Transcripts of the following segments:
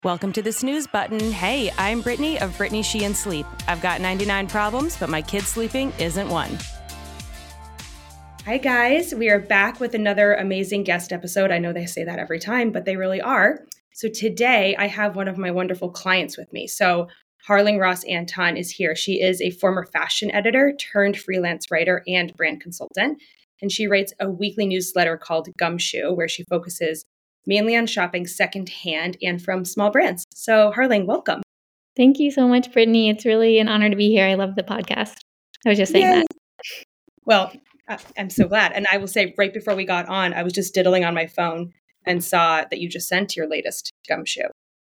Welcome to the snooze button. Hey, I'm Brittany of Brittany Sheehan Sleep. I've got 99 problems, but my kid sleeping isn't one. Hi guys, we are back with another amazing guest episode. I know they say that every time, but they really are. So today I have one of my wonderful clients with me. So Harling Ross Anton is here. She is a former fashion editor turned freelance writer and brand consultant. And she writes a weekly newsletter called Gumshoe, where she focuses mainly on shopping secondhand and from small brands. So Harling, welcome. Thank you so much, Brittany. It's really an honor to be here. I love the podcast. I was just saying that. Well, I'm so glad. And I will say right before we got on, I was just diddling on my phone and saw that you just sent your latest Gumshoe.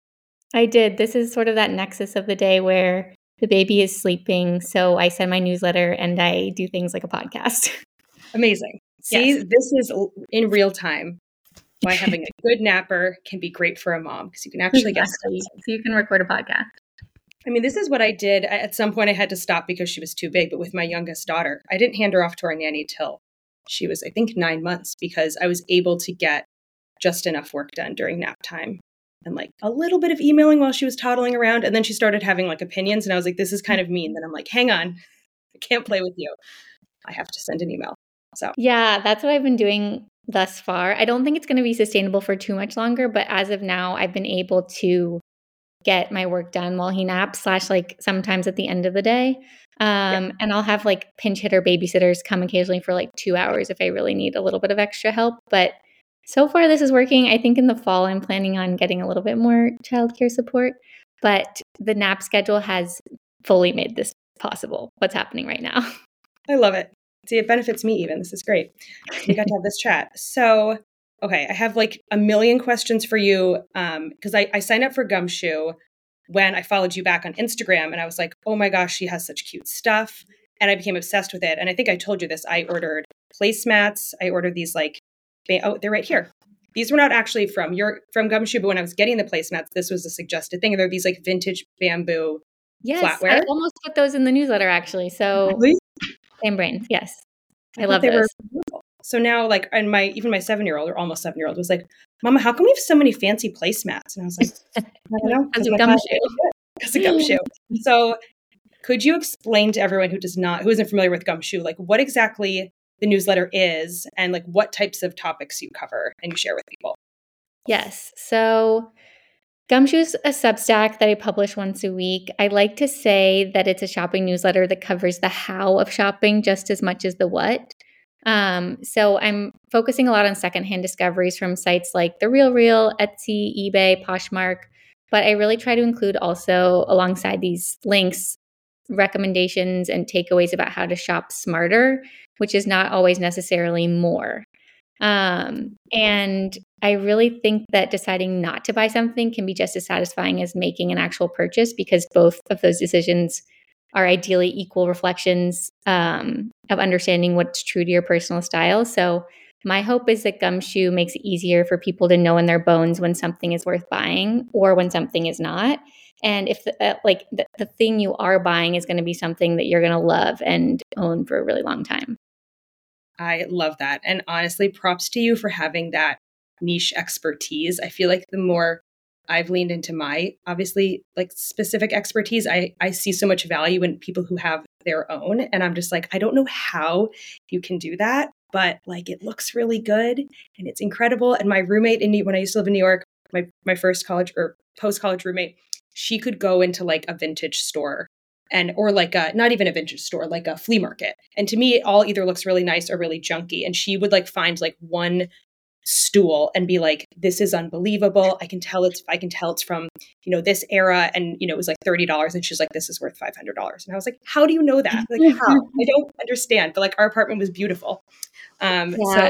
I did. This is sort of that nexus of the day where the baby is sleeping. So I send my newsletter and I do things like a podcast. Amazing. See, yes. This is in real time why having a good napper can be great for a mom, because you can actually get stuff. So you can record a podcast. I mean, this is what I did. At some point I had to stop because she was too big, but with my youngest daughter, I didn't hand her off to our nanny till she was, I think, 9 months, because I was able to get just enough work done during nap time and like a little bit of emailing while she was toddling around. And then she started having like opinions and I was like, this is kind of mean. Then I'm like, hang on, I can't play with you. I have to send an email. So yeah, that's what I've been doing thus far. I don't think it's going to be sustainable for too much longer, but as of now, I've been able to get my work done while he naps / like sometimes at the end of the day. And I'll have like pinch hitter babysitters come occasionally for like 2 hours if I really need a little bit of extra help. But so far this is working. I think in the fall, I'm planning on getting a little bit more childcare support, but the nap schedule has fully made this possible. What's happening right now. I love it. See, it benefits me even. This is great. We got to have this chat. So, okay, I have like a million questions for you because I signed up for Gumshoe when I followed you back on Instagram and I was like, oh my gosh, she has such cute stuff. And I became obsessed with it. And I think I told you this. I ordered placemats. I ordered these like, oh, they're right here. These were not actually from Gumshoe, but when I was getting the placemats, this was a suggested thing. They're these like vintage bamboo flatware. I almost put those in the newsletter actually. So really? Same brain. Yes. I love those. So now like, and even my 7-year-old or almost 7-year-old was like, Mama, how come we have so many fancy placemats? And I was like, I don't know. Because of Gumshoe. Because of Gumshoe. So could you explain to everyone who isn't familiar with Gumshoe, like what exactly the newsletter is and like what types of topics you cover and you share with people? Yes. So Gumshoe's a Substack that I publish once a week. I like to say that it's a shopping newsletter that covers the how of shopping just as much as the what. So I'm focusing a lot on secondhand discoveries from sites like The RealReal, Etsy, eBay, Poshmark, but I really try to include also alongside these links, recommendations and takeaways about how to shop smarter, which is not always necessarily more. And I really think that deciding not to buy something can be just as satisfying as making an actual purchase, because both of those decisions are ideally equal reflections of understanding what's true to your personal style. So my hope is that Gumshoe makes it easier for people to know in their bones when something is worth buying or when something is not. And if the thing you are buying is going to be something that you're going to love and own for a really long time. I love that. And honestly, props to you for having that niche expertise. I feel like the more I've leaned into my, obviously, like specific expertise, I see so much value in people who have their own. And I'm just like, I don't know how you can do that, but like it looks really good and it's incredible. And my roommate when I used to live in New York, my first college or post-college roommate, she could go into like a vintage store or like not even a vintage store, like a flea market. And to me, it all either looks really nice or really junky. And she would like find like one stool and be like, this is unbelievable. I can tell it's from, this era. And, it was like $30. And she's like, this is worth $500. And I was like, how do you know that? Like, how? I don't understand. But like our apartment was beautiful. I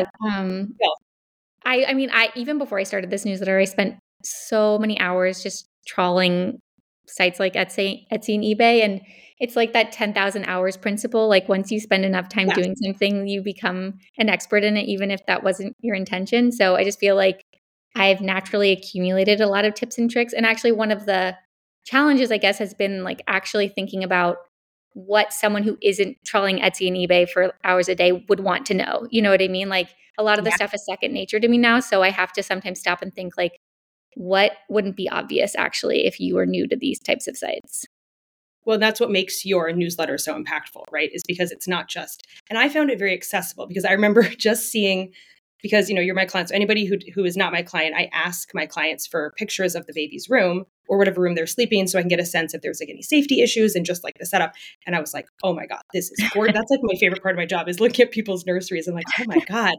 mean, even before I started this newsletter, I spent so many hours just trawling sites like Etsy and eBay. And it's like that 10,000 hours principle. Like once you spend enough time doing something, you become an expert in it, even if that wasn't your intention. So I just feel like I've naturally accumulated a lot of tips and tricks. And actually one of the challenges, I guess, has been like actually thinking about what someone who isn't trawling Etsy and eBay for hours a day would want to know. You know what I mean? Like a lot of the stuff is second nature to me now. So I have to sometimes stop and think like, what wouldn't be obvious actually if you were new to these types of sites? Well, that's what makes your newsletter so impactful, right? Is because it's not just, and I found it very accessible because I remember just seeing, because you're my client, so anybody who is not my client, I ask my clients for pictures of the baby's room or whatever room they're sleeping in, so I can get a sense if there's like any safety issues and just like the setup. And I was like, oh my god, this is gorgeous. That's like my favorite part of my job is looking at people's nurseries. I'm like, oh my god.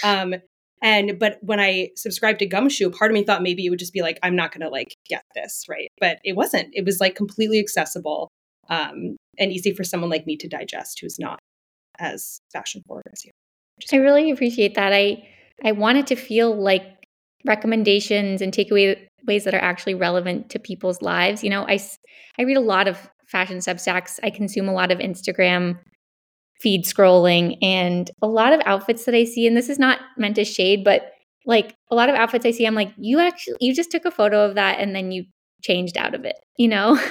But when I subscribed to Gumshoe, part of me thought maybe it would just be like, I'm not going to like get this, right? But it wasn't. It was like completely accessible, and easy for someone like me to digest who's not as fashion forward as you. I really appreciate that. I want it to feel like recommendations and takeaway ways that are actually relevant to people's lives. I read a lot of fashion substacks. I consume a lot of Instagram feed scrolling, and a lot of outfits that I see, and this is not meant to shade, but like a lot of outfits I see, I'm like, you just took a photo of that and then you changed out of it, you know?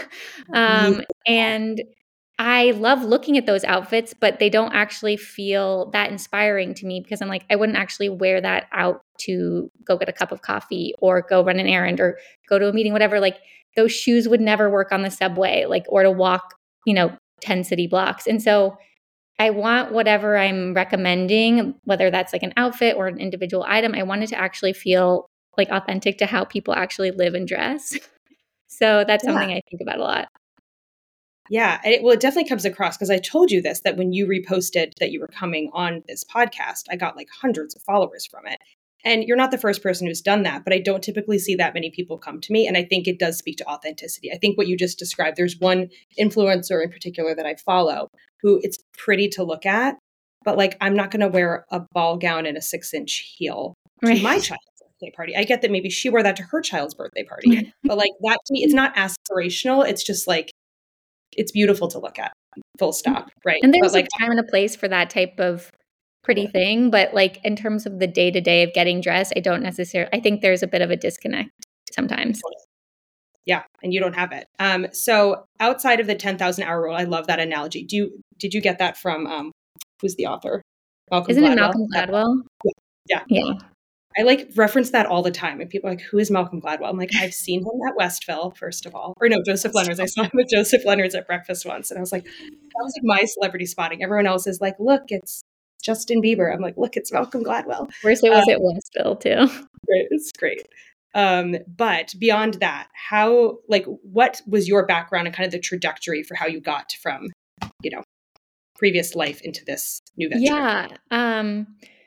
And I love looking at those outfits, but they don't actually feel that inspiring to me because I'm like, I wouldn't actually wear that out to go get a cup of coffee or go run an errand or go to a meeting, whatever. Like those shoes would never work on the subway, like, or to walk, 10 city blocks. And so I want whatever I'm recommending, whether that's like an outfit or an individual item, I want it to actually feel like authentic to how people actually live and dress. So that's Yeah. something I think about a lot. Yeah. And it definitely comes across because I told you this, that when you reposted that you were coming on this podcast, I got like hundreds of followers from it. And you're not the first person who's done that, but I don't typically see that many people come to me. And I think it does speak to authenticity. I think what you just described, there's one influencer in particular that I follow who it's pretty to look at, but like I'm not going to wear a ball gown and a 6-inch heel to my child's birthday party. I get that maybe she wore that to her child's birthday party, but like that to me, it's not aspirational. It's just like, it's beautiful to look at, full stop. Right. And But there's a like, time and a place for that type of pretty thing. But like in terms of the day to day of getting dressed, I think there's a bit of a disconnect sometimes. yeah, and you don't have it. So outside of the 10,000-hour rule, I love that analogy. Did you get that from who's the author? Malcolm Isn't it Gladwell. Malcolm Gladwell? Yeah. Yeah. I like reference that all the time. And people are like, who is Malcolm Gladwell? I'm like, I've seen him at Westville, first of all. Or no, Joseph Leonard's. I saw him with Joseph Leonard's at breakfast once. And I was like, that was like my celebrity spotting. Everyone else is like, look, it's Justin Bieber. I'm like, look, it's Malcolm Gladwell. First it was at Westville too. Great. It's great. But beyond that, what was your background and kind of the trajectory for how you got from, previous life into this new venture? Yeah.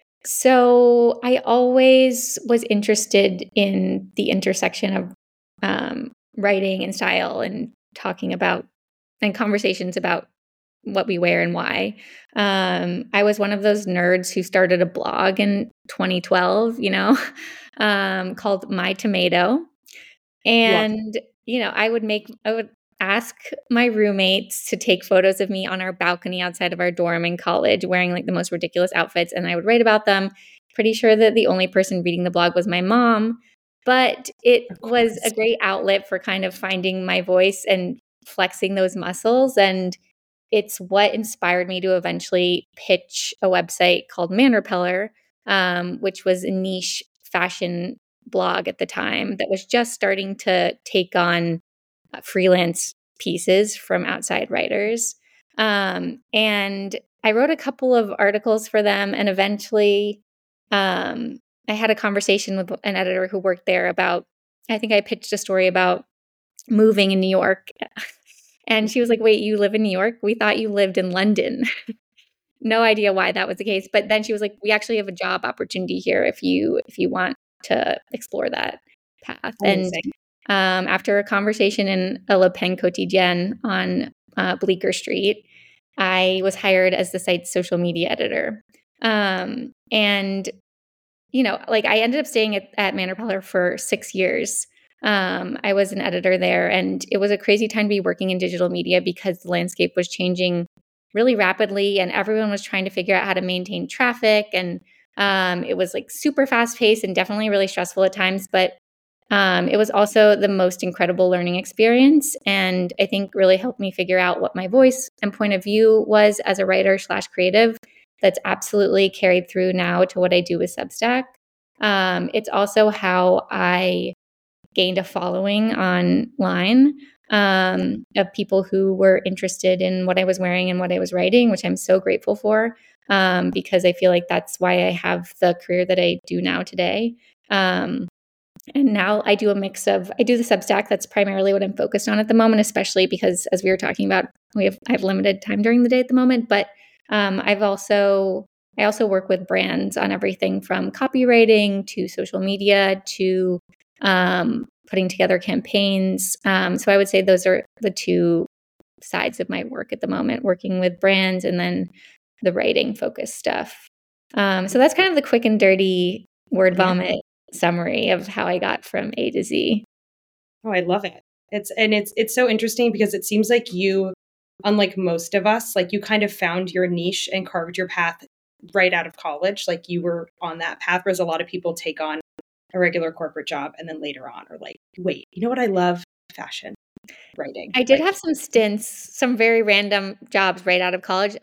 So I always was interested in the intersection of writing and style and talking about and conversations about what we wear and why. I was one of those nerds who started a blog in 2012, called My Tomato. And, I would ask my roommates to take photos of me on our balcony outside of our dorm in college wearing like the most ridiculous outfits. And I would write about them. Pretty sure that the only person reading the blog was my mom, but it was a great outlet for kind of finding my voice and flexing those muscles. And it's what inspired me to eventually pitch a website called Man Repeller, which was a niche fashion blog at the time that was just starting to take on freelance pieces from outside writers. And I wrote a couple of articles for them, and eventually I had a conversation with an editor who worked there about, I think I pitched a story about moving in New York. And she was like, wait, you live in New York? We thought you lived in London. No idea why that was the case. But then she was like, we actually have a job opportunity here if you want to explore that path. Amazing. And after a conversation in a Le Pen quotidienne on Bleecker Street, I was hired as the site's social media editor. And, I ended up staying at Man Repeller for 6 years. I was an editor there, and it was a crazy time to be working in digital media because the landscape was changing really rapidly and everyone was trying to figure out how to maintain traffic. And it was like super fast paced and definitely really stressful at times, but it was also the most incredible learning experience. And I think really helped me figure out what my voice and point of view was as a writer/creative. That's absolutely carried through now to what I do with Substack. It's also how I gained a following online of people who were interested in what I was wearing and what I was writing, which I'm so grateful for, because I feel like that's why I have the career that I do now today. And now I do a mix of, I do the Substack. That's primarily what I'm focused on at the moment, especially because, as we were talking about, I have limited time during the day at the moment. But I also work with brands on everything from copywriting to social media to putting together campaigns. So I would say those are the two sides of my work at the moment, working with brands and then the writing focused stuff. So that's kind of the quick and dirty word vomit summary of how I got from A to Z. Oh, I love it. It's so interesting because it seems like you, unlike most of us, like you kind of found your niche and carved your path right out of college. Like you were on that path, whereas a lot of people take on a regular corporate job and then later on are like, wait, you know what I love? Fashion, writing. I did have some stints, some very random jobs right out of college.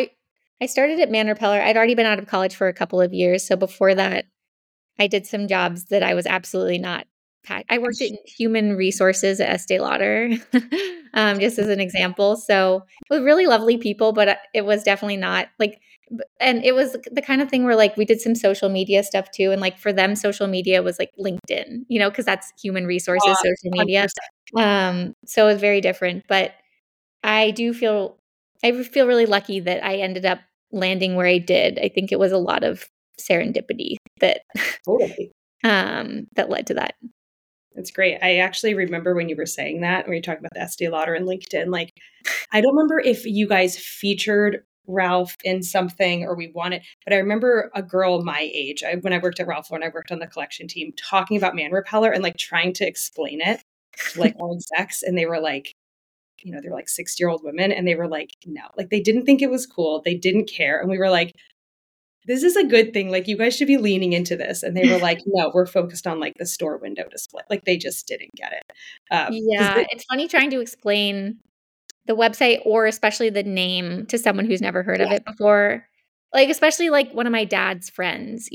I started at Man Repeller. I'd already been out of college for a couple of years. So before that, I did some jobs that I was absolutely not. I worked in human resources at Estee Lauder, just as an example. So with really lovely people, but it was definitely not like, and it was the kind of thing where like we did some social media stuff too. And like for them, social media was like LinkedIn, because that's human resources, social media. 100%. So it was very different. But I feel really lucky that I ended up landing where I did. I think it was a lot of serendipity that Totally. that led to that. That's great. I actually remember when you were saying that, when you talked about the Estee Lauder and LinkedIn, like, I don't remember if you guys featured Ralph in something or we wanted, but I remember a girl my age, when I worked at Ralph, when I worked on the collection team, talking about Man Repeller and like trying to explain it to like our execs. And they were like, they were like 60-year-old women and they were like, no, like they didn't think it was cool. They didn't care. And we were like, this is a good thing. Like, you guys should be leaning into this. And they were like, no, we're focused on like the store window display. Like, they just didn't get it. Yeah, it's funny trying to explain the website or especially the name to someone who's never heard of it before. Like, especially like one of my dad's friends,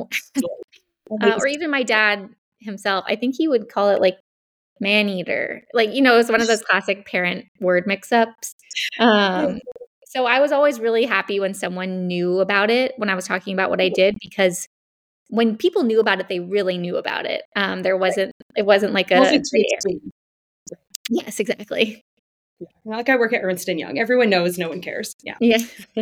or even my dad himself. I think he would call it like man eater. Like, it's one of those classic parent word mix-ups. So I was always really happy when someone knew about it when I was talking about what I did, because when people knew about it, they really knew about it. It wasn't like a yes, exactly. Not like I work at Ernst & Young. Everyone knows, no one cares. Yeah. Yeah.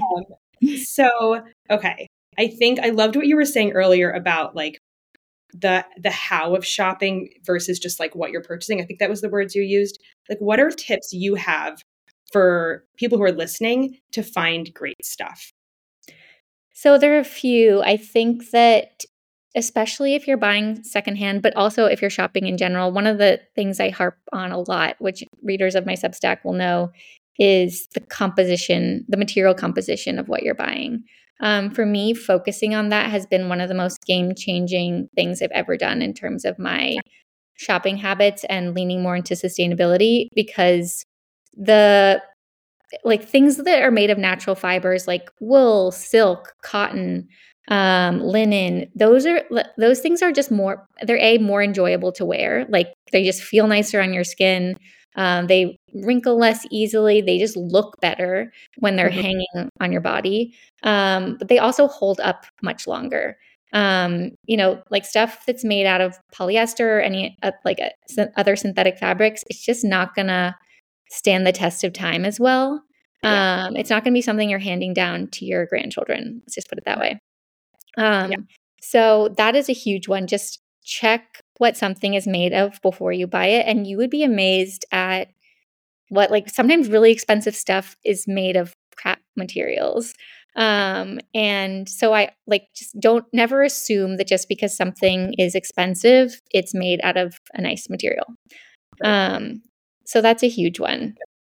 So, okay. I think I loved what you were saying earlier about like the how of shopping versus just like what you're purchasing. I think that was the words you used. Like, what are tips you have for people who are listening to find great stuff? So there are a few. I think that especially if you're buying secondhand, but also if you're shopping in general, one of the things I harp on a lot, which readers of my Substack will know, is the material composition of what you're buying. For me, focusing on that has been one of the most game-changing things I've ever done in terms of my shopping habits and leaning more into sustainability, because the like things that are made of natural fibers like wool, silk, cotton, linen, those things are just more enjoyable to wear. Like they just feel nicer on your skin. They wrinkle less easily. They just look better when they're hanging on your body. But they also hold up much longer. Like stuff that's made out of polyester or any other synthetic fabrics, it's just not gonna stand the test of time as well. It's not going to be something you're handing down to your grandchildren. Let's just put it that way. So that is a huge one. Just check what something is made of before you buy it. And you would be amazed at what, like, sometimes really expensive stuff is made of crap materials. And so I just never assume that just because something is expensive, it's made out of a nice material. So that's a huge one.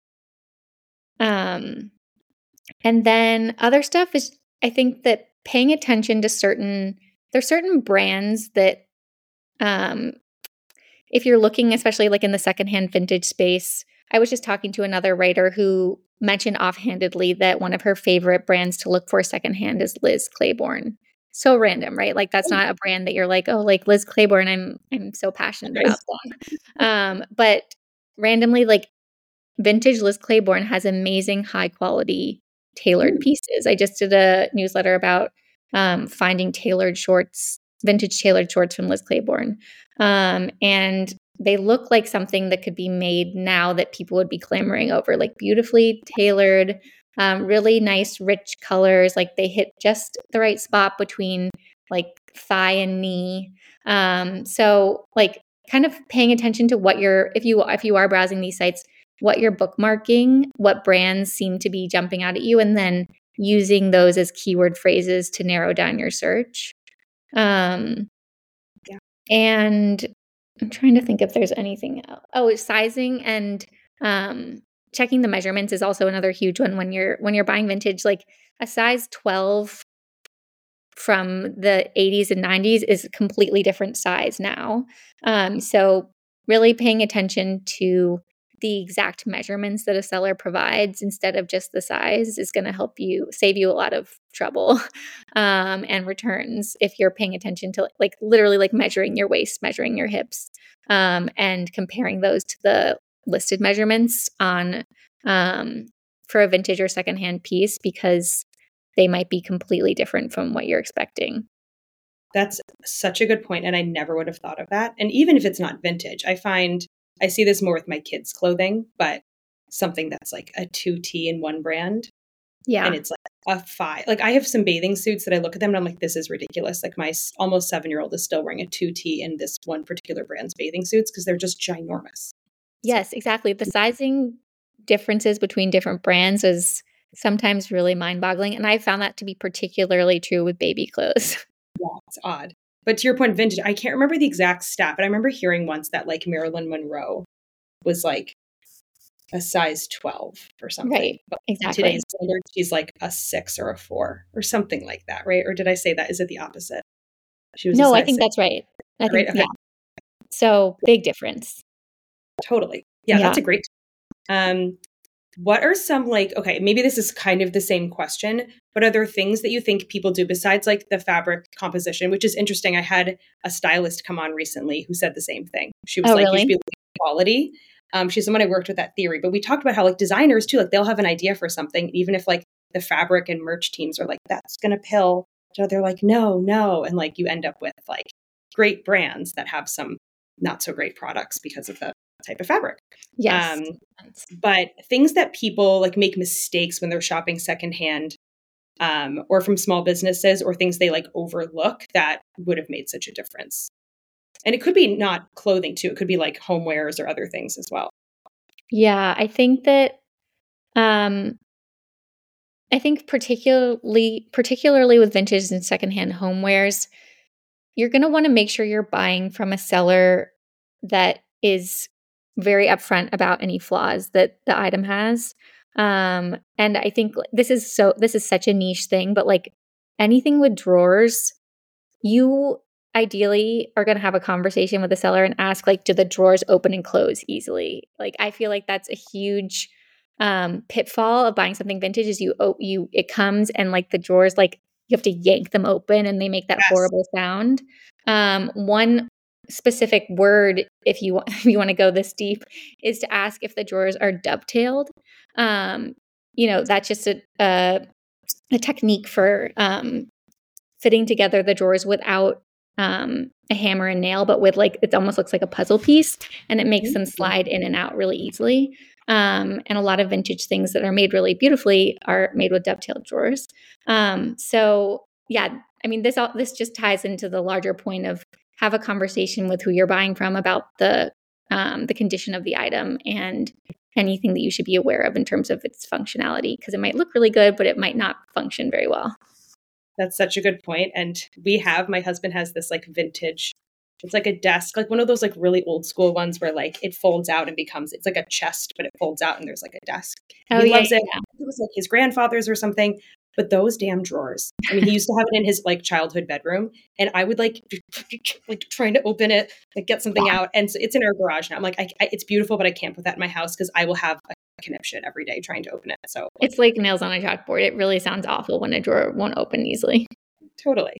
And then other stuff is, I think that paying attention to there's certain brands that, if you're looking, especially like in the secondhand vintage space, I was just talking to another writer who mentioned offhandedly that one of her favorite brands to look for secondhand is Liz Claiborne. so random, right? Like that's not a brand that you're like, oh, like Liz Claiborne, I'm so passionate about them. But randomly, like vintage Liz Claiborne has amazing high quality tailored pieces. I just did a newsletter about finding vintage tailored shorts from Liz Claiborne. And they look like something that could be made now that people would be clamoring over, like beautifully tailored, really nice, rich colors. Like they hit just the right spot between like thigh and knee. So like kind of paying attention to what if you are browsing these sites, what you're bookmarking, what brands seem to be jumping out at you, and then using those as keyword phrases to narrow down your search. Yeah. And I'm trying to think if there's anything else. Oh, sizing and checking the measurements is also another huge one when you're buying vintage. Like a size 12 from the 80s and 90s is a completely different size now. So really paying attention to the exact measurements that a seller provides instead of just the size is going to help you save you a lot of trouble and returns if you're paying attention to like literally like measuring your waist, measuring your hips, and comparing those to the listed measurements on for a vintage or secondhand piece, because they might be completely different from what you're expecting. That's such a good point, and I never would have thought of that. And even if it's not vintage, I see this more with my kids' clothing, but something that's like a 2T in one brand. Yeah. And it's like a 5. Like I have some bathing suits that I look at them and I'm like, this is ridiculous. Like my almost 7-year-old is still wearing a 2T in this one particular brand's bathing suits because they're just ginormous. Yes, exactly. The sizing differences between different brands is sometimes really mind-boggling, and I found that to be particularly true with baby clothes. Yeah, it's odd. But to your point, vintage, I can't remember the exact stat, but I remember hearing once that like Marilyn Monroe was like a size 12 or something. Right. But Exactly. today's standard, she's like a 6 or a 4 or something like that, right? Or did I say that? Is it the opposite? She was No, a I size think 6. that's right. I think, Right? Okay. yeah. So big difference. Totally. Yeah, that's a great. What are some like, okay, maybe this is kind of the same question, but are there things that you think people do besides like the fabric composition, which is interesting? I had a stylist come on recently who said the same thing. She was like, really? you should be looking at quality. She's someone I worked with that theory, but we talked about how like designers too, like they'll have an idea for something, even if like the fabric and merch teams are like, that's going to pill. So they're like, no. And like you end up with like great brands that have some not so great products because of the type of fabric. Yes. But things that people like make mistakes when they're shopping secondhand, or from small businesses, or things they like overlook that would have made such a difference. And it could be not clothing too. It could be like homewares or other things as well. Yeah, I think that I think particularly with vintage and secondhand homewares, you're going to want to make sure you're buying from a seller that is very upfront about any flaws that the item has. And I think this is such a niche thing, but like anything with drawers, you ideally are going to have a conversation with the seller and ask like, do the drawers open and close easily? Like I feel like that's a huge pitfall of buying something vintage is it comes and like the drawers, like you have to yank them open and they make that horrible sound. One specific word, if you want to go this deep, is to ask if the drawers are dovetailed. That's just a technique for fitting together the drawers without a hammer and nail, but with like it almost looks like a puzzle piece, and it makes them slide in and out really easily. And a lot of vintage things that are made really beautifully are made with dovetailed drawers. So yeah, I mean this just ties into the larger point of have a conversation with who you're buying from about the condition of the item and anything that you should be aware of in terms of its functionality, because it might look really good, but it might not function very well. That's such a good point. And my husband has this like vintage, it's like a desk, like one of those like really old school ones where like it folds out and it's like a chest, but it folds out and there's like a desk. He loves it. Yeah. It was like his grandfather's or something. But those damn drawers. I mean, he used to have it in his like childhood bedroom, and I would like trying to open it, like get something out. And so it's in our garage now. I'm like, it's beautiful, but I can't put that in my house because I will have a conniption every day trying to open it. So it's like nails on a chalkboard. It really sounds awful when a drawer won't open easily. Totally.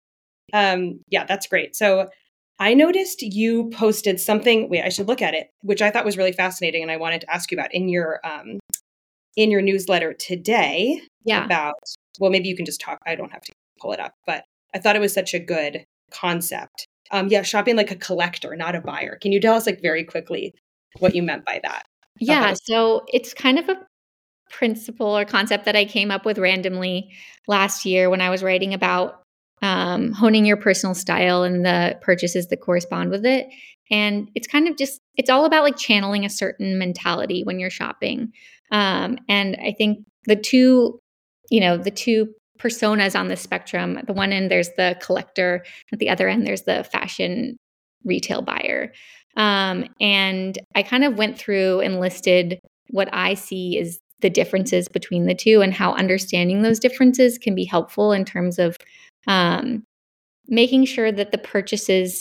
Yeah, that's great. So I noticed you posted something. Wait, I should look at it, which I thought was really fascinating, and I wanted to ask you about in your newsletter today Yeah. about. Well, maybe you can just talk. I don't have to pull it up, but I thought it was such a good concept. Yeah, shopping like a collector, not a buyer. Can you tell us like very quickly what you meant by that? I thought that Yeah. was So it's kind of a principle or concept that I came up with randomly last year when I was writing about honing your personal style and the purchases that correspond with it. And it's kind of just, it's all about like channeling a certain mentality when you're shopping. And I think the two personas on the spectrum, at the one end, there's the collector, at the other end, there's the fashion retail buyer. And I kind of went through and listed what I see is the differences between the two and how understanding those differences can be helpful in terms of um, making sure that the purchases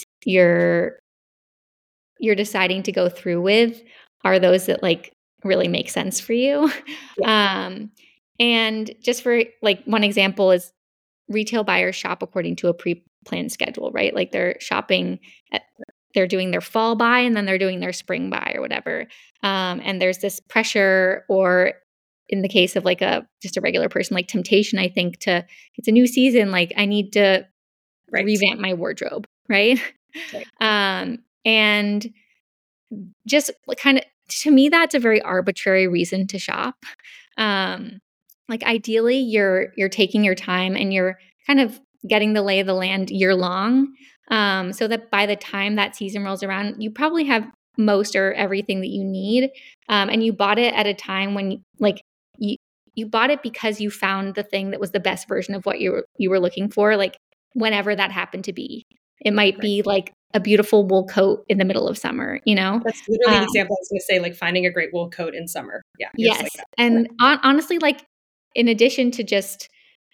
you're deciding to go through with are those that like really make sense for you. yeah, And just for like one example is retail buyers shop according to a pre-planned schedule, right? Like they're doing their fall buy and then they're doing their spring buy or whatever. And there's this pressure, or in the case of like just a regular person, like temptation, I think it's a new season. Like I need to right, revamp my wardrobe, right? right, And just kind of to me, that's a very arbitrary reason to shop. Um, like ideally, you're taking your time and you're kind of getting the lay of the land year long, so that by the time that season rolls around, you probably have most or everything that you need, and you bought it at a time when you you bought it because you found the thing that was the best version of what you were looking for, like whenever that happened to be. It might right. be like a beautiful wool coat in the middle of summer, you know? That's literally the Um, example I was going to say, like finding a great wool coat in summer. Yeah, you're just like yes, that. and honestly, like, in addition to just,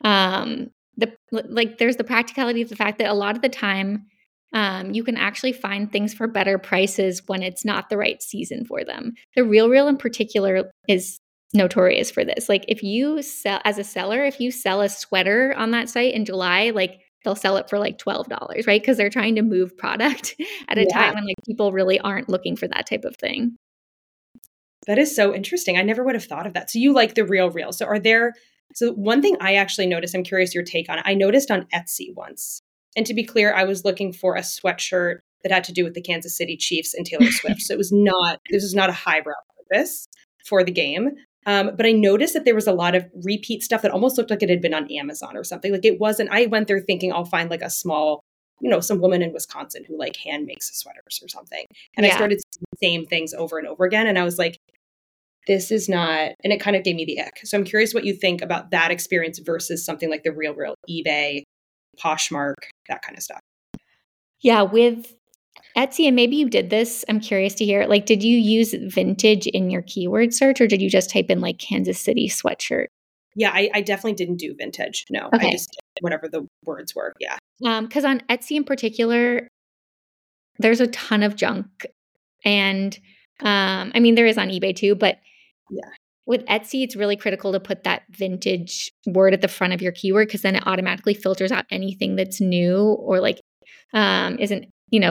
there's the practicality of the fact that a lot of the time, you can actually find things for better prices when it's not the right season for them. The RealReal in particular is notorious for this. Like, if you sell as a seller, if you sell a sweater on that site in July, like, they'll sell it for, like, $12, right? Because 'Cause they're trying to move product at a time Yeah, when, like, people really aren't looking for that type of thing. that is so interesting. I never would have thought of that. So you like the real real. So one thing I actually noticed, I'm curious your take on it. I noticed on Etsy once. And to be clear, I was looking for a sweatshirt that had to do with the Kansas City Chiefs and Taylor Swift. So this was not a highbrow purpose for the game. But I noticed that there was a lot of repeat stuff that almost looked like it had been on Amazon or something. Like it wasn't, I went there thinking I'll find like a small, some woman in Wisconsin who like hand makes sweaters or something. And I Yeah. started seeing the same things over and over again. And I was like, this is not, and it kind of gave me the ick. So I'm curious what you think about that experience versus something like the real eBay, Poshmark, that kind of stuff. Yeah, with Etsy, and maybe you did this, I'm curious to hear, like, did you use vintage in your keyword search, or did you just type in, like, Kansas City sweatshirt? Yeah, I definitely didn't do vintage. No, I Okay. just did whatever the words were. Yeah. Because on Etsy in particular, there's a ton of junk, and, I mean, there is on eBay too, but Yeah. with Etsy, it's really critical to put that vintage word at the front of your keyword, because then it automatically filters out anything that's new or, like, isn't,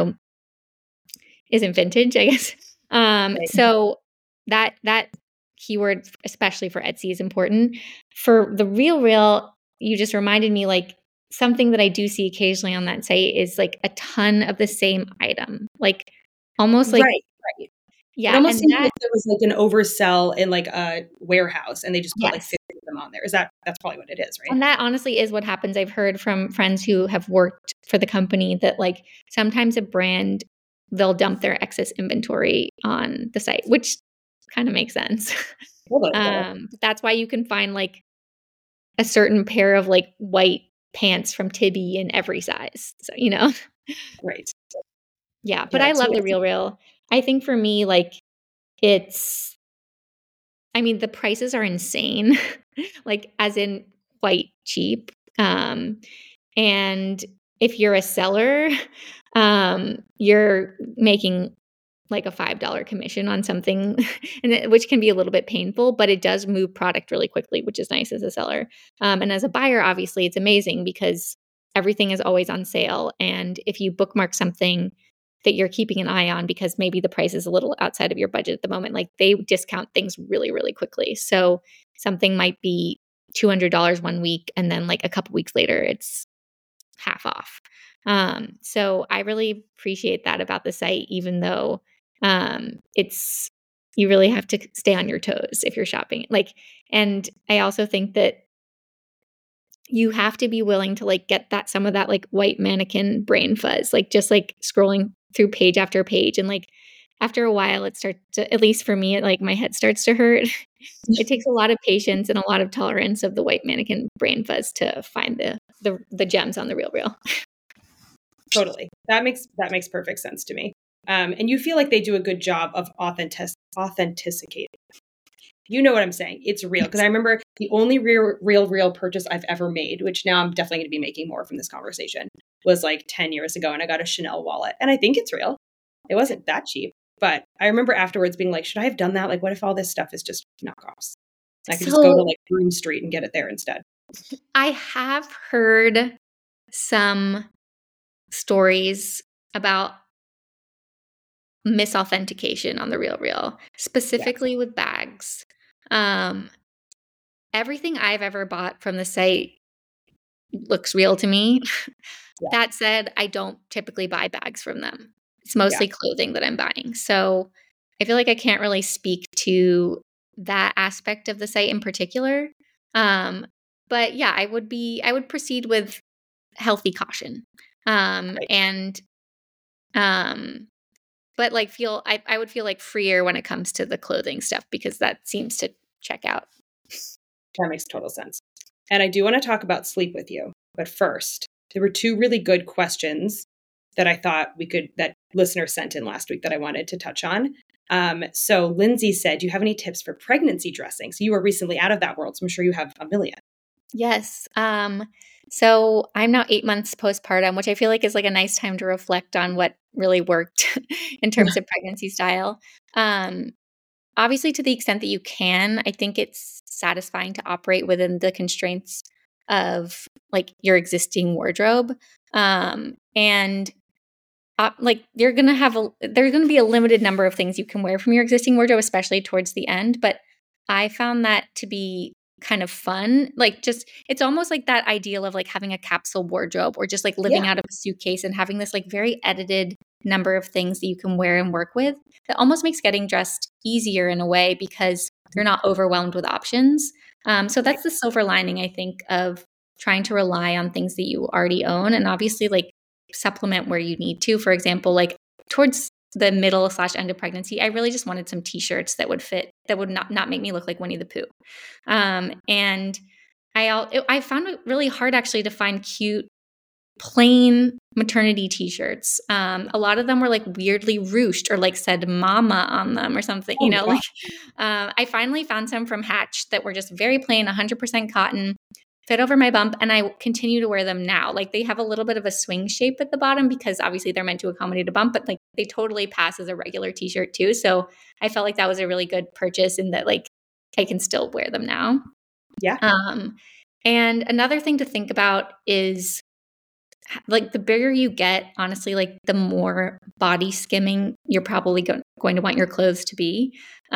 isn't vintage, I guess. Right. So that keyword, especially for Etsy, is important. For the real, you just reminded me, like, something that I do see occasionally on that site is like a ton of the same item, like almost like Right. Right. It yeah, almost and seems that like there was like an oversell in like a warehouse and they just put like yes. 50 of them on there. That's probably what it is, right? And that honestly is what happens. I've heard from friends who have worked for the company that like sometimes a brand, they'll dump their excess inventory on the site, which kind of makes sense. Totally. That's why you can find like a certain pair of like white pants from Tibby in every size. So, Right. yeah, but Yeah, I it's love the Real Real. I think for me, like it's I mean, the prices are insane, like as in quite cheap. And if you're a seller, you're making like a $5 commission on something, which can be a little bit painful, but it does move product really quickly, which is nice as a seller. And as a buyer, obviously, it's amazing because everything is always on sale. And if you bookmark something that you're keeping an eye on because maybe the price is a little outside of your budget at the moment, like they discount things really, really quickly. So something might be $200 one week, and then like a couple weeks later, it's half off. So I really appreciate that about the site, even though it's you really have to stay on your toes if you're shopping. Like, and I also think that you have to be willing to like get that some of that like white mannequin brain fuzz, like just like scrolling through page after page, and like after a while it starts to, at least for me, it, like my head starts to hurt. It takes a lot of patience and a lot of tolerance of the white mannequin brain fuzz to find the gems on the real. Totally. That makes perfect sense to me. And you feel like they do a good job of authenticating. You know what I'm saying? It's real. Because I remember the only real purchase I've ever made, which now I'm definitely going to be making more from this conversation, was like 10 years ago. And I got a Chanel wallet. And I think it's real. It wasn't that cheap. But I remember afterwards being like, should I have done that? Like, what if all this stuff is just knockoffs? I could just go to like Broome Street and get it there instead. I have heard some stories about misauthentication on the real, specifically with bags. Everything I've ever bought from the site looks real to me. Yeah. That said, I don't typically buy bags from them. It's mostly clothing that I'm buying. So I feel like I can't really speak to that aspect of the site in particular. But yeah, I would proceed with healthy caution. And but like I would feel like freer when it comes to the clothing stuff because that seems to check out. That makes total sense. And I do want to talk about sleep with you. But first, there were two really good questions that I thought that listeners sent in last week that I wanted to touch on. So Lindsay said, do you have any tips for pregnancy dressing? So you were recently out of that world, so I'm sure you have a million. Yes. So I'm now 8 months postpartum, which I feel like is like a nice time to reflect on what really worked in terms of pregnancy style. Obviously, to the extent that you can, I think it's satisfying to operate within the constraints of like your existing wardrobe. And like there's going to be a limited number of things you can wear from your existing wardrobe, especially towards the end. But I found that to be kind of fun. Like just, it's almost like that ideal of like having a capsule wardrobe or just like living out of a suitcase and having this like very edited number of things that you can wear and work with. That almost makes getting dressed easier in a way because you're not overwhelmed with options. So that's the silver lining, I think, of trying to rely on things that you already own and obviously like supplement where you need to. For example, like towards the middle/end of pregnancy, I really just wanted some t-shirts that would fit, that would not make me look like Winnie the Pooh. And I found it really hard actually to find cute plain maternity t-shirts. A lot of them were like weirdly ruched or like said mama on them or something, you know, like I finally found some from Hatch that were just very plain, 100% cotton, fit over my bump, and I continue to wear them now. Like they have a little bit of a swing shape at the bottom because obviously they're meant to accommodate a bump, but like they totally pass as a regular t-shirt too. So I felt like that was a really good purchase in that like I can still wear them now. Yeah. And another thing to think about is like the bigger you get, honestly, like the more body skimming you're probably going to want your clothes to be.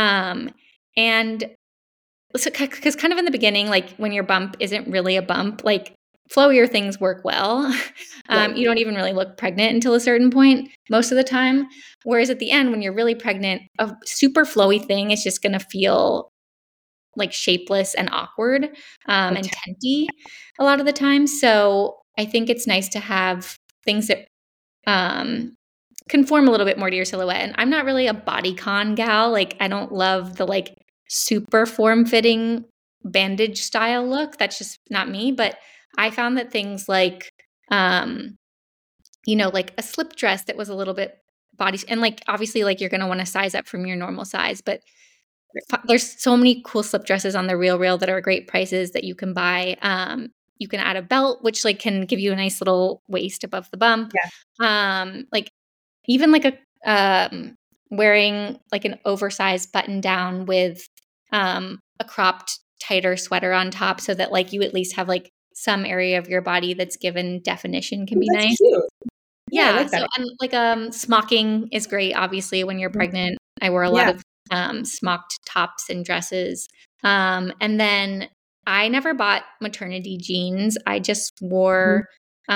And so, because kind of in the beginning, like when your bump isn't really a bump, like flowier things work well. You don't even really look pregnant until a certain point most of the time. Whereas at the end, when you're really pregnant, a super flowy thing is just going to feel like shapeless and awkward and tenty a lot of the time. So I think it's nice to have things that conform a little bit more to your silhouette. And I'm not really a bodycon gal. Like I don't love the like super form-fitting bandage style look. That's just not me. But I found that things like, you know, like a slip dress that was a little bit body, and like obviously like you're going to want to size up from your normal size, but there's so many cool slip dresses on the Real that are great prices that you can buy. You can add a belt, which like can give you a nice little waist above the bump. Like even like wearing like an oversized button down with a cropped tighter sweater on top so that like you at least have like some area of your body that's given definition can be That's nice. cute. Yeah, I Yeah. like So, that. and like smocking is great, obviously, when you're pregnant. I wore a lot Yeah. of smocked tops and dresses. And then I never bought maternity jeans. I just wore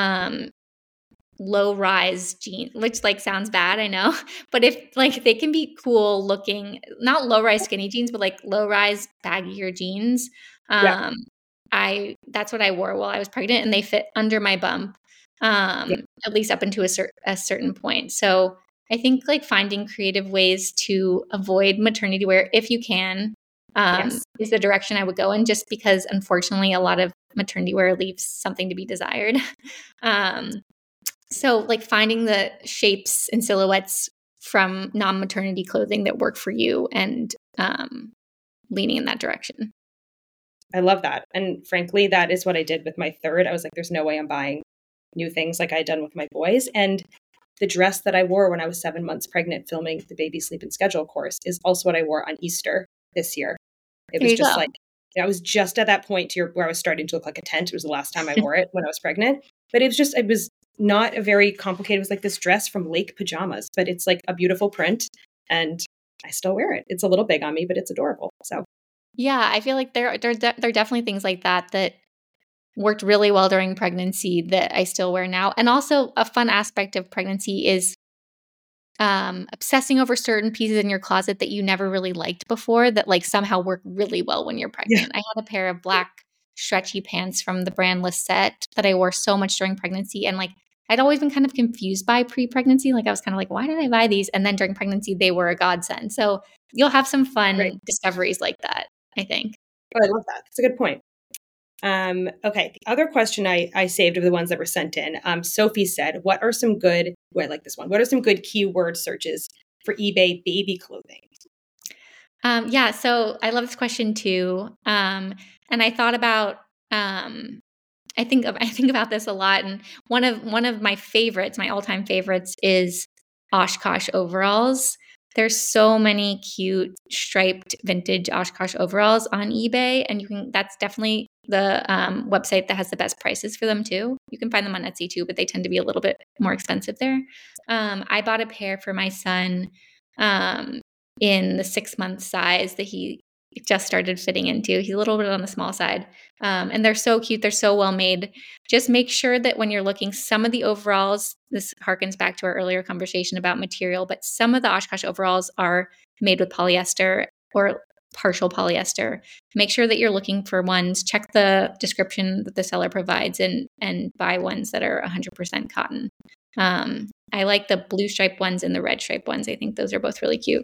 low rise jeans, which like sounds bad, I know. But if like they can be cool looking, not low rise skinny jeans, but like low rise baggier jeans. Yeah. That's what I wore while I was pregnant, and they fit under my bump, Yeah. at least up into a certain point. So I think like finding creative ways to avoid maternity wear if you can, Yes. is the direction I would go in, just because unfortunately a lot of maternity wear leaves something to be desired. So like finding the shapes and silhouettes from non-maternity clothing that work for you, and leaning in that direction. I love that. And frankly, that is what I did with my third. I was like, there's no way I'm buying new things like I had done with my boys. And the dress that I wore when I was 7 months pregnant filming the Baby Sleep and Schedule course is also what I wore on Easter this year. It There was you just go. like, I was just at that point where I was starting to look like a tent. It was the last time I wore it when I was pregnant. But it was not a very complicated, it was like this dress from Lake Pajamas, but it's like a beautiful print and I still wear it. It's a little big on me, but it's adorable. So Yeah, I feel like there are definitely things like that that worked really well during pregnancy that I still wear now. And also a fun aspect of pregnancy is obsessing over certain pieces in your closet that you never really liked before that like somehow work really well when you're yeah, pregnant. I had a pair of black stretchy pants from the brand Lisette that I wore so much during pregnancy, and like I'd always been kind of confused by pre-pregnancy. Like I was kind of like, why did I buy these? And then during pregnancy, they were a godsend. So you'll have some great. fun discoveries like that, I think. Oh, I love that. That's a good point. Okay. The other question I saved of the ones that were sent in, Sophie said, I like this one. What are some good keyword searches for eBay baby clothing? Yeah, so I love this question too. And I thought about I think about this a lot, and one of my favorites, my all-time favorites, is Oshkosh overalls. There's so many cute striped vintage Oshkosh overalls on eBay, and that's definitely the website that has the best prices for them too. You can find them on Etsy too, but they tend to be a little bit more expensive there. I bought a pair for my son um, in the 6 month size that he just started fitting into. He's a little bit on the small side. And they're so cute. They're so well made. Just make sure that when you're looking, some of the overalls, this harkens back to our earlier conversation about material, but some of the Oshkosh overalls are made with polyester or partial polyester. Make sure that you're looking for ones, check the description that the seller provides, and buy ones that are 100% cotton. I like the blue stripe ones and the red stripe ones. I think those are both really cute.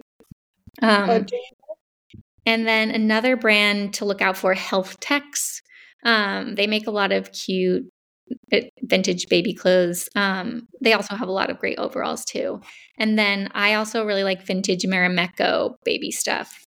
And then another brand to look out for, Health Techs. They make a lot of cute vintage baby clothes. They also have a lot of great overalls too. And then I also really like vintage Marimekko baby stuff.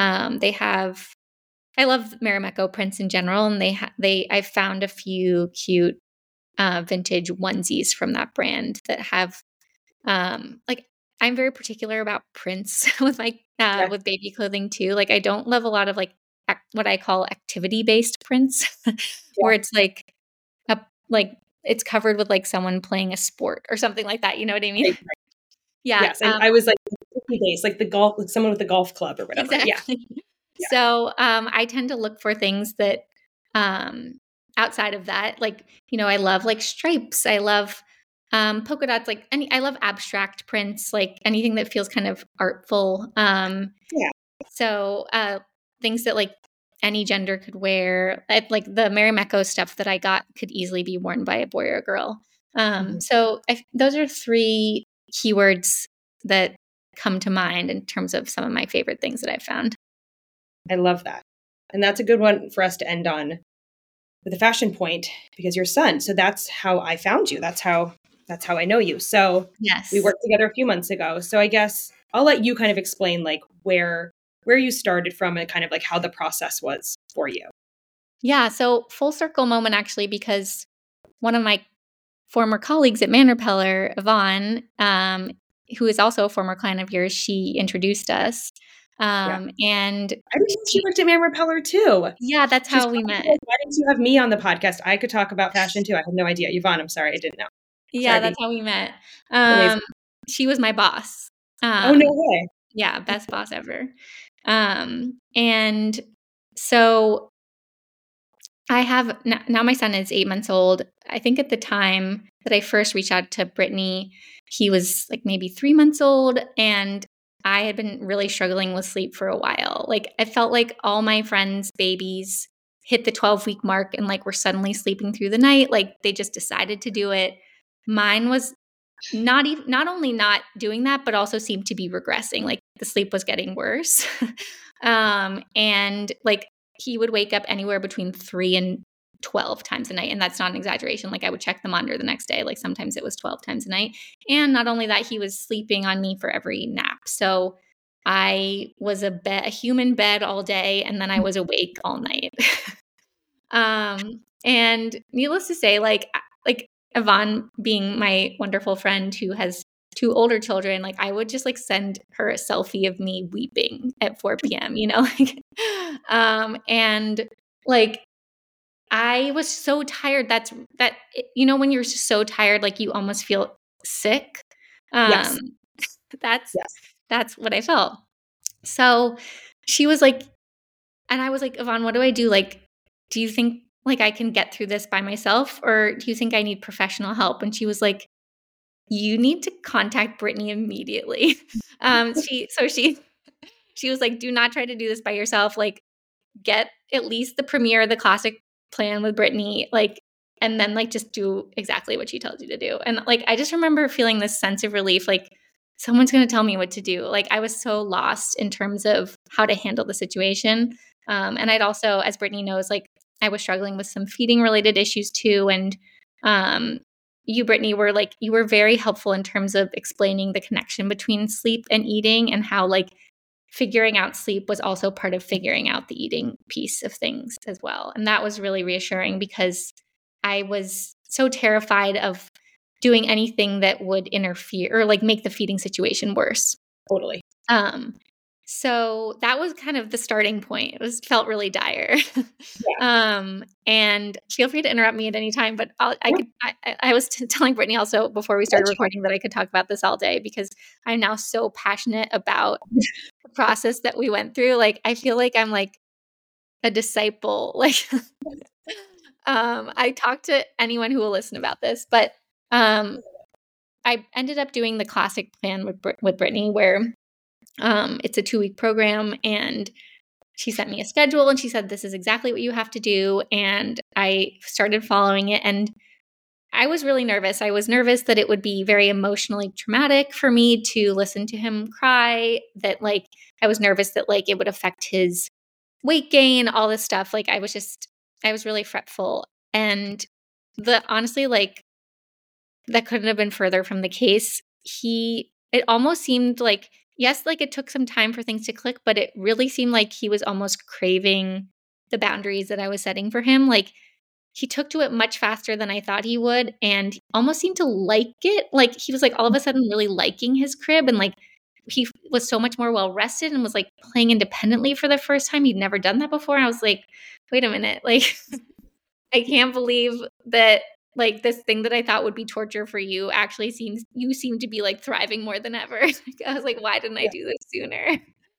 I love Marimekko prints in general, and I've found a few cute vintage onesies from that brand that have like I'm very particular about prints with my Yeah. with baby clothing too. Like I don't love a lot of like what I call activity based prints, where it's like it's covered with like someone playing a sport or something like that. You know what I mean? Right. Yeah. Yes. And I was like, days, like the golf, like someone with the golf club or whatever. Yeah. Exactly. Yeah. So I tend to look for things that um, outside of that, like, I love like stripes. I love polka dots, like I love abstract prints, like anything that feels kind of artful. Yeah. So things that like any gender could wear, like the Marimekko stuff that I got could easily be worn by a boy or a girl. Mhm. So those are three keywords that come to mind in terms of some of my favorite things that I've found. I love that. And that's a good one for us to end on with a fashion point because your son. So that's how I found you. That's how I know you. So we Yes. worked together a few months ago. So I guess I'll let you kind of explain like where you started from and kind of like how the process was for you. Yeah. So full circle moment actually, because one of my former colleagues at Man Repeller, Yvonne, who is also a former client of yours, she introduced us. Yeah. And I didn't know she worked at Man Repeller too. yeah, that's She's how we probably met. like, why didn't you have me on the podcast? I could talk about fashion too. I had no idea. Yvonne, I'm sorry. I didn't know. Yeah, Sorry, that's B. how we met. Amazing. She was my boss. Oh, no way. Yeah, best boss ever. And so I have now my son is 8 months old. I think at the time that I first reached out to Brittany, he was like maybe 3 months old, and I had been really struggling with sleep for a while. Like I felt like all my friends' babies hit the 12-week mark and like were suddenly sleeping through the night. Like they just decided to do it. Mine was not only not doing that, but also seemed to be regressing. Like the sleep was getting worse. And like he would wake up anywhere between 3 and 12 times a night. And that's not an exaggeration. Like I would check the monitor the next day. Like sometimes it was 12 times a night. And not only that, he was sleeping on me for every nap. So I was a human bed all day, and then I was awake all night. And needless to say, like Yvonne being my wonderful friend who has 2 older children, like I would just like send her a selfie of me weeping at 4 p.m., like, and like I was so tired. When you're just so tired, like you almost feel sick. Yes. Um, that's, Yes. that's what I felt. So she was like, and I was like, Yvonne, what do I do? Like, do you think like I can get through this by myself, or do you think I need professional help? And she was like, you need to contact Brittany immediately. She was like, do not try to do this by yourself. Like, get at least the premiere of the classic plan with Brittany, like, and then like just do exactly what she tells you to do. And like I just remember feeling this sense of relief, like someone's gonna tell me what to do. Like I was so lost in terms of how to handle the situation. And I'd also, as Brittany knows, like I was struggling with some feeding related issues too. And you, Brittany, you were very helpful in terms of explaining the connection between sleep and eating, and how like figuring out sleep was also part of figuring out the eating piece of things as well. And that was really reassuring because I was so terrified of doing anything that would interfere or like make the feeding situation worse. Totally. Um, so that was kind of the starting point. Felt really dire. And feel free to interrupt me at any time, but I was telling Brittany also before we started recording that I could talk about this all day because I'm now so passionate about the process that we went through. Like, I feel like I'm like a disciple. Like, I talk to anyone who will listen about this, but I ended up doing the classic plan with Brittany where it's a 2-week program, and she sent me a schedule and she said, this is exactly what you have to do. And I started following it, and I was really nervous. I was nervous that it would be very emotionally traumatic for me to listen to him cry, that like I was nervous that like it would affect his weight gain, all this stuff. Like I was really fretful. And honestly, like that couldn't have been further from the case. It almost seemed like, yes, like it took some time for things to click, but it really seemed like he was almost craving the boundaries that I was setting for him. Like he took to it much faster than I thought he would, and almost seemed to like it. Like he was like all of a sudden really liking his crib, and like he was so much more well rested and was like playing independently for the first time. He'd never done that before. I was like, wait a minute, like I can't believe that like this thing that I thought would be torture for you actually you seem to be like thriving more than ever. I was like, why didn't I do this sooner?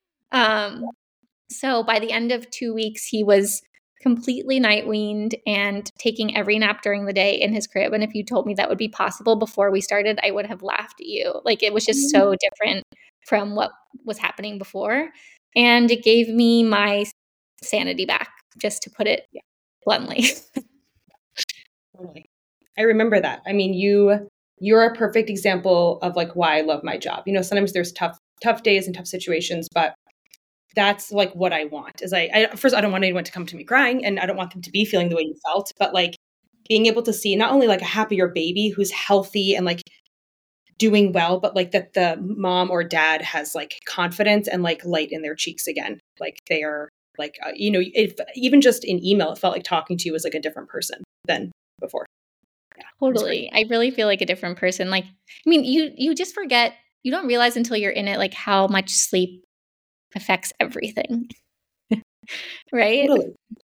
So by the end of 2 weeks, he was completely night weaned and taking every nap during the day in his crib. And if you told me that would be possible before we started, I would have laughed at you. Like it was just so different from what was happening before. And it gave me my sanity back, just to put it bluntly. Totally. I remember that. I mean, you're a perfect example of like why I love my job. Sometimes there's tough days and tough situations, but that's like what I want is first, I don't want anyone to come to me crying, and I don't want them to be feeling the way you felt, but like being able to see not only like a happier baby who's healthy and like doing well, but like that the mom or dad has like confidence and like light in their cheeks again. Like they are like, if even just in email, it felt like talking to you was like a different person than before. Yeah, totally. I really feel like a different person. Like, I mean, you just forget, you don't realize until you're in it, like how much sleep affects everything. Right? Totally.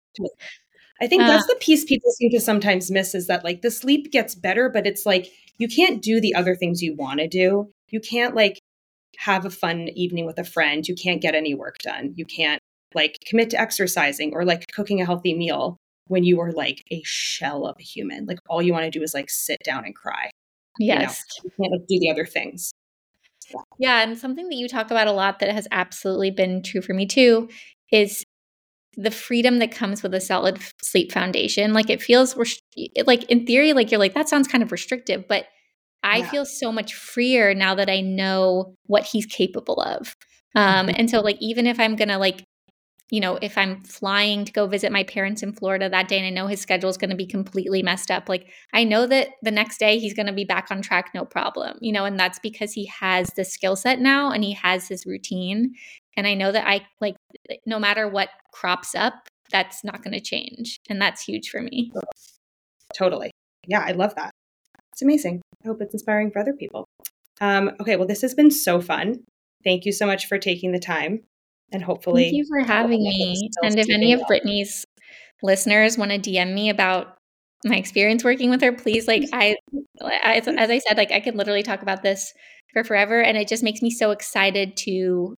I think that's the piece people seem to sometimes miss is that like the sleep gets better, but it's like you can't do the other things you want to do. You can't like have a fun evening with a friend. You can't get any work done. You can't like commit to exercising or like cooking a healthy meal when you are like a shell of a human. Like all you want to do is like sit down and cry. Yes. You can't like do the other things. Yeah. And something that you talk about a lot that has absolutely been true for me too is the freedom that comes with a solid sleep foundation. Like it feels like in theory, like you're like, that sounds kind of restrictive, but I feel so much freer now that I know what he's capable of. And so like, even if I'm going to like, if I'm flying to go visit my parents in Florida that day and I know his schedule is going to be completely messed up, like I know that the next day he's going to be back on track, no problem, and that's because he has the skill set now and he has his routine. And I know that I like, no matter what crops up, that's not going to change. And that's huge for me. Totally. Yeah, I love that. It's amazing. I hope it's inspiring for other people. Okay, well, this has been so fun. Thank you so much for taking the time. And hopefully, thank you for having me. And if any of Brittany's listeners want to DM me about my experience working with her, please, like as I said, like I could literally talk about this for forever. And it just makes me so excited to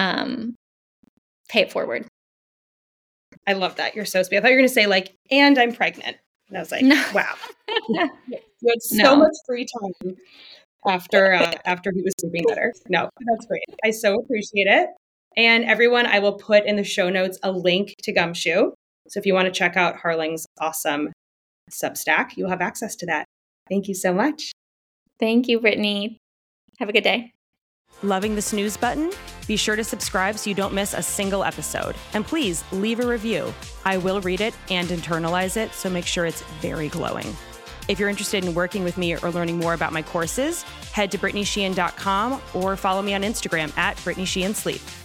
pay it forward. I love that. You're so sweet. I thought you were going to say like, and I'm pregnant. And I was like, no. Wow. You had so much free time after he was sleeping better. No, that's great. I so appreciate it. And everyone, I will put in the show notes a link to Gumshoe. So if you want to check out Harling's awesome Substack, you'll have access to that. Thank you so much. Thank you, Brittany. Have a good day. Loving the snooze button? Be sure to subscribe so you don't miss a single episode. And please leave a review. I will read it and internalize it, so make sure it's very glowing. If you're interested in working with me or learning more about my courses, head to BrittanySheehan.com or follow me on Instagram at BrittanySheehanSleep.